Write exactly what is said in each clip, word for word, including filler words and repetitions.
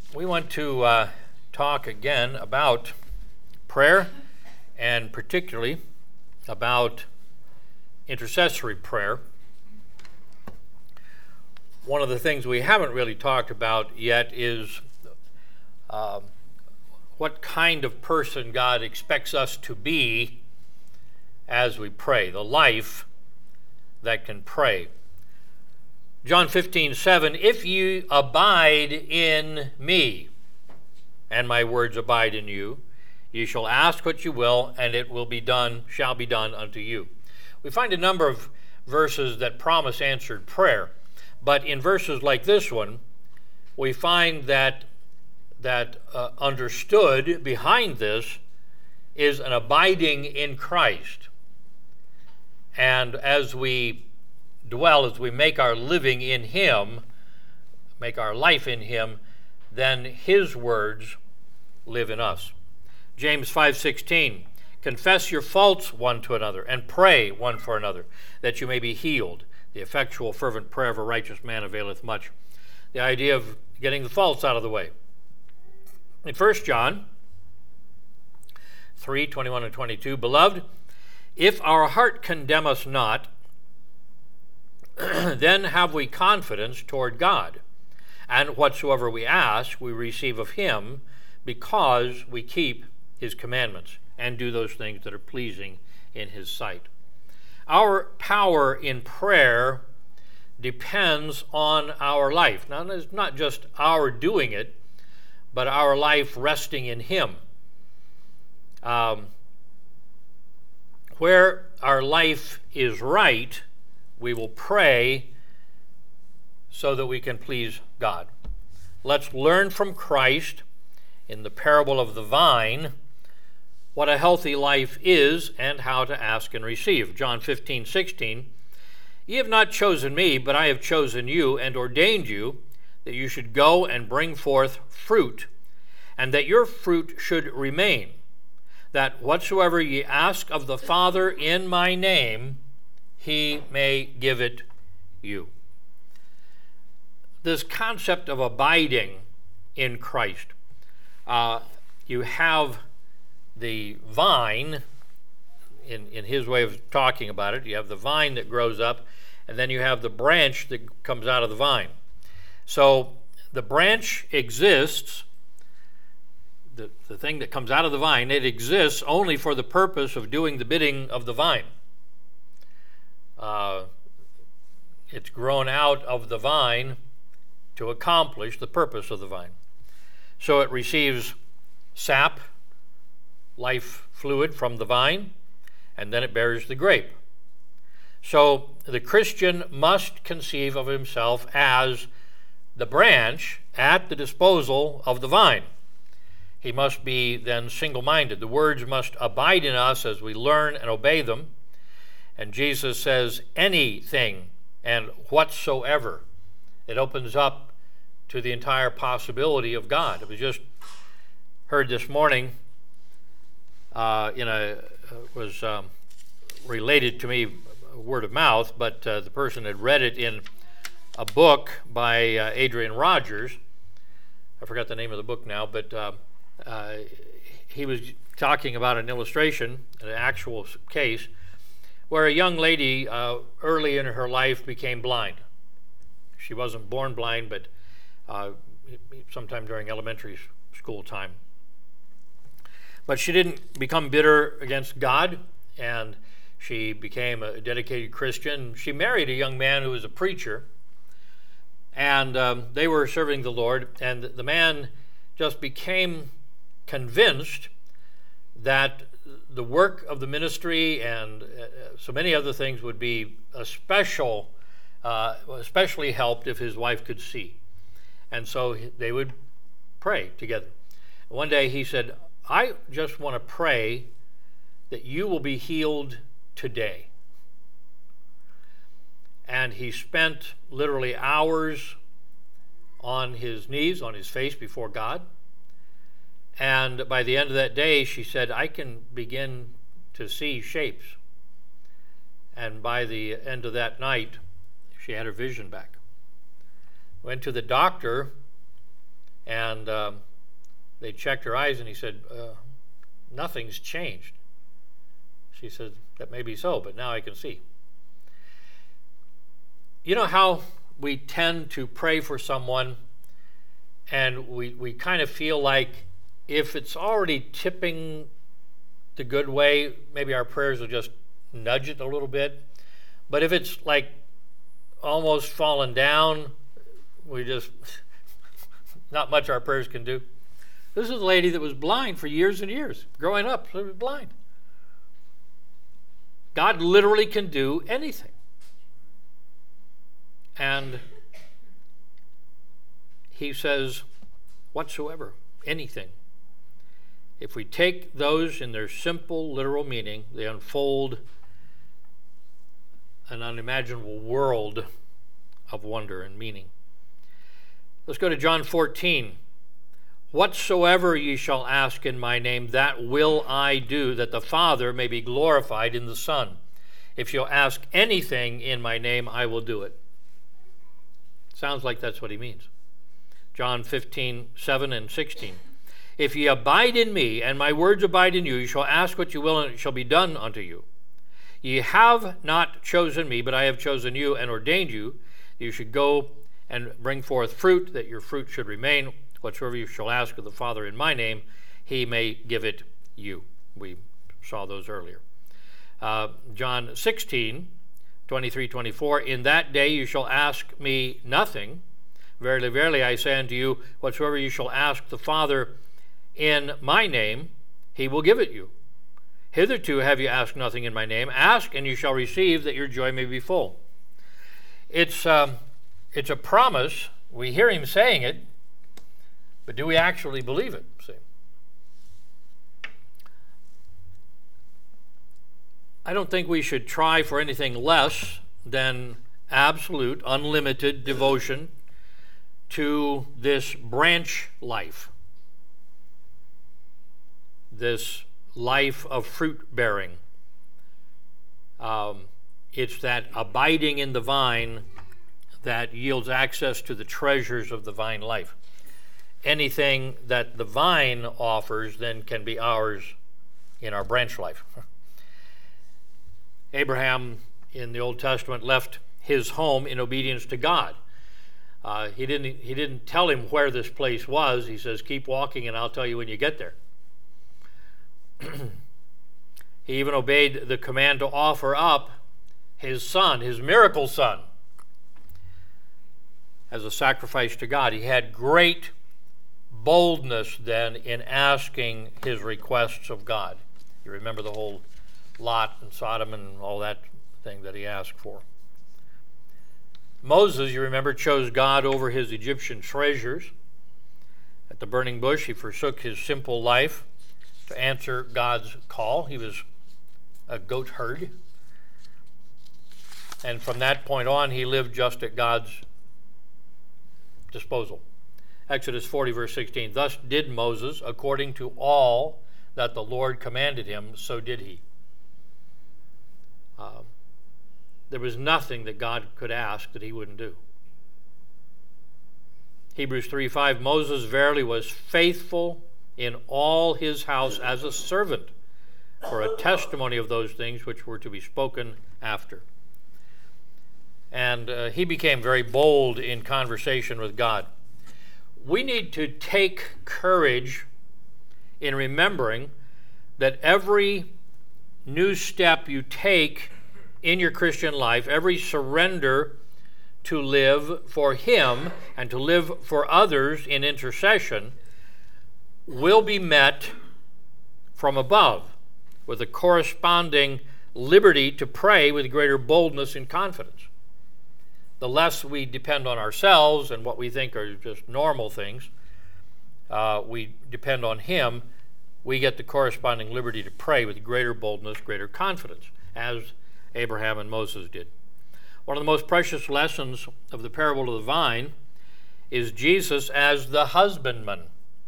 We want to uh, talk again about prayer, and particularly about intercessory prayer. One of the things we haven't really talked about yet is uh, what kind of person God expects us to be as we pray, the life that can pray. John fifteen seven, if you abide in me, and my words abide in you, you shall ask what you will, and it will be done, shall be done unto you. We find a number of verses that promise answered prayer, but in verses like this one, we find that that uh, understood behind this is an abiding in Christ. And as we dwell, as we make our living in Him, make our life in Him, then His words live in us. James five sixteen, confess your faults one to another and pray one for another, that you may be healed. The effectual fervent prayer of a righteous man availeth much. The idea of getting the faults out of the way. In First John three twenty-one and twenty-two, beloved, if our heart condemn us not, then have we confidence toward God, and whatsoever we ask we receive of Him, because we keep His commandments and do those things that are pleasing in His sight. Our power in prayer depends on our life. Now, it's not just our doing it, but our life resting in Him. Um, where our life is right, we will pray so that we can please God. Let's learn from Christ in the parable of the vine what a healthy life is and how to ask and receive. John fifteen sixteen, ye have not chosen me, but I have chosen you and ordained you that you should go and bring forth fruit, and that your fruit should remain, that whatsoever ye ask of the Father in my name, He may give it you. This concept of abiding in Christ. Uh, you have the vine, in, in his way of talking about it, you have the vine that grows up, and then you have the branch that comes out of the vine. So the branch exists, the, the thing that comes out of the vine, it exists only for the purpose of doing the bidding of the vine. Uh, it's grown out of the vine to accomplish the purpose of the vine. So it receives sap, life fluid from the vine, and then it bears the grape. So the Christian must conceive of himself as the branch at the disposal of the vine. He must be then single-minded. The words must abide in us as we learn and obey them. And Jesus says anything and whatsoever. It opens up to the entire possibility of God. It was just heard this morning, uh, in a, was um, related to me word of mouth, but uh, the person had read it in a book by uh, Adrian Rogers. I forgot the name of the book now, but uh, uh, he was talking about an illustration, an actual case, where a young lady uh, early in her life became blind. She wasn't born blind, but uh, sometime during elementary school time. But she didn't become bitter against God, and she became a dedicated Christian. She married a young man who was a preacher, and um, they were serving the Lord, and the man just became convinced that the work of the ministry and uh, so many other things would be a special, uh, especially helped if his wife could see. And so they would pray together. One day he said, I just want to pray that you will be healed today. And he spent literally hours on his knees, on his face before God. And by the end of that day, she said, I can begin to see shapes. And by the end of that night, she had her vision back. Went to the doctor, And um, they checked her eyes, and he said, uh, nothing's changed. She said, that may be so, but now I can see. You know how we tend to pray for someone, and we, we kind of feel like if it's already tipping the good way, maybe our prayers will just nudge it a little bit. But if it's like almost fallen down, we just, not much our prayers can do. This is a lady that was blind for years and years. Growing up, she was blind. God literally can do anything. And he says, whatsoever, anything. If we take those in their simple, literal meaning, they unfold an unimaginable world of wonder and meaning. Let's go to John fourteen. Whatsoever ye shall ask in my name, that will I do, that the Father may be glorified in the Son. If you'll ask anything in my name, I will do it. Sounds like that's what he means. John fifteen, seven and sixteen. If ye abide in me, and my words abide in you, you shall ask what you will, and it shall be done unto you. Ye have not chosen me, but I have chosen you, and ordained you, that you should go and bring forth fruit, that your fruit should remain. Whatsoever you shall ask of the Father in my name, he may give it you. We saw those earlier. Uh, John sixteen, twenty-three, twenty-four. In that day you shall ask me nothing. Verily, verily, I say unto you, whatsoever you shall ask the Father in my name, he will give it you. Hitherto have you asked nothing in my name. Ask, and you shall receive, that your joy may be full. It's, um, it's a promise. We hear him saying it, but do we actually believe it? See? I don't think we should try for anything less than absolute, unlimited devotion to this branch life, this life of fruit bearing. Um, it's that abiding in the vine that yields access to the treasures of the vine life. Anything that the vine offers then can be ours in our branch life. Abraham in the Old Testament left his home in obedience to God. Uh, he didn't, he didn't tell him where this place was. He says, keep walking and I'll tell you when you get there. He even obeyed the command to offer up his son, his miracle son, as a sacrifice to God. He had great boldness then in asking his requests of God. You remember the whole Lot and Sodom and all that thing that he asked for. Moses, you remember, chose God over his Egyptian treasures. At the burning bush, he forsook his simple life to answer God's call. He was a goat herd. And from that point on, he lived just at God's disposal. Exodus forty, verse sixteen. Thus did Moses, according to all that the Lord commanded him, so did he. Uh, there was nothing that God could ask that he wouldn't do. Hebrews three five. Moses verily was faithful in all his house as a servant for a testimony of those things which were to be spoken after. And uh, he became very bold in conversation with God. We need to take courage in remembering that every new step you take in your Christian life, every surrender to live for him and to live for others in intercession, will be met from above with a corresponding liberty to pray with greater boldness and confidence. The less we depend on ourselves and what we think are just normal things, uh, we depend on him, we get the corresponding liberty to pray with greater boldness, greater confidence, as Abraham and Moses did. One of the most precious lessons of the parable of the vine is Jesus as the husbandman.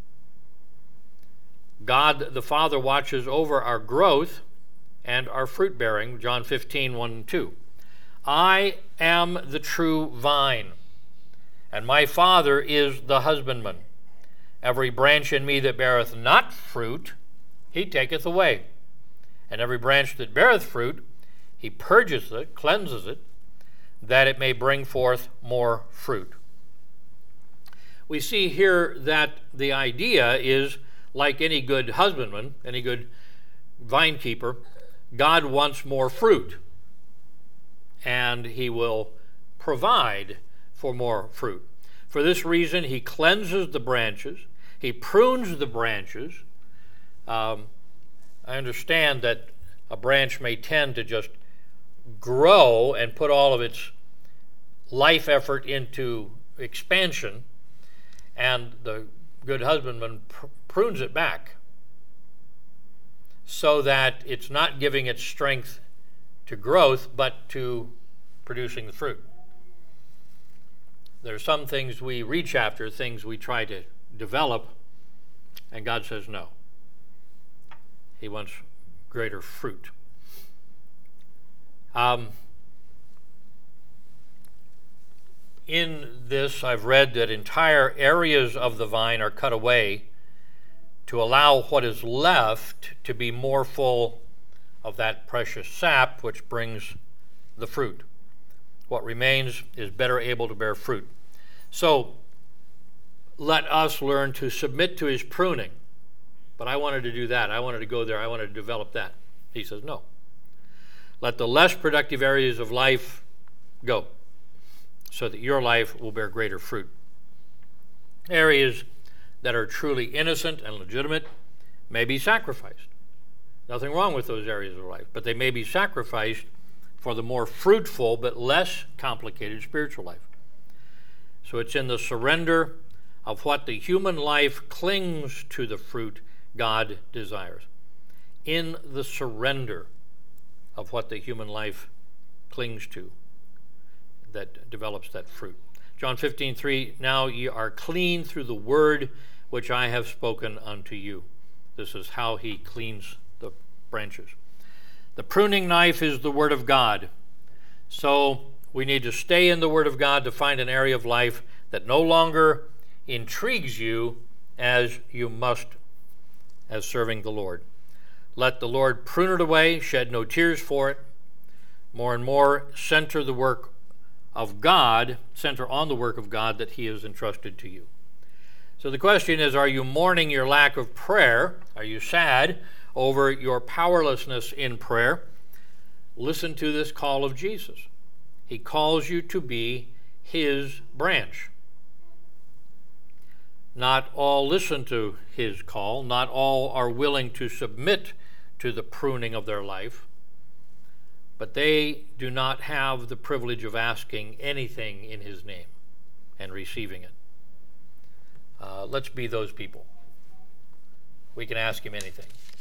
God the Father watches over our growth and our fruit bearing, John fifteen, one and two. I am the true vine, and my Father is the husbandman. Every branch in me that beareth not fruit, he taketh away. And every branch that beareth fruit, he purgeth it, cleanses it, that it may bring forth more fruit. We see here that the idea is, like any good husbandman, any good vine keeper, God wants more fruit, and he will provide for more fruit. For this reason, he cleanses the branches, he prunes the branches. Um, I understand that a branch may tend to just grow and put all of its life effort into expansion, and the good husbandman pr- prunes it back so that it's not giving its strength to growth, but to producing the fruit. There are some things we reach after, things we try to develop, and God says no. He wants greater fruit. Um, in this, I've read that entire areas of the vine are cut away to allow what is left to be more full of that precious sap which brings the fruit. What remains is better able to bear fruit. So let us learn to submit to his pruning. But I wanted to do that. I wanted to go there. I wanted to develop that. He says, no. Let the less productive areas of life go so that your life will bear greater fruit. Areas that are truly innocent and legitimate may be sacrificed. Nothing wrong with those areas of life, but they may be sacrificed for the more fruitful but less complicated spiritual life. So it's in the surrender of what the human life clings to the fruit God desires. In the surrender of what the human life clings to that develops that fruit. John fifteen three, now ye are clean through the word which I have spoken unto you. This is how he cleans the branches. The pruning knife is the word of God. So we need to stay in the word of God to find an area of life that no longer intrigues you as you must as serving the Lord. Let the Lord prune it away, shed no tears for it. More and more center the work of God, center on the work of God that he has entrusted to you. So the question is, are you mourning your lack of prayer? Are you sad over your powerlessness in prayer? Listen to this call of Jesus. He calls you to be his branch. Not all listen to his call. Not all are willing to submit to the pruning of their life. But they do not have the privilege of asking anything in his name and receiving it. Uh, let's be those people. We can ask him anything.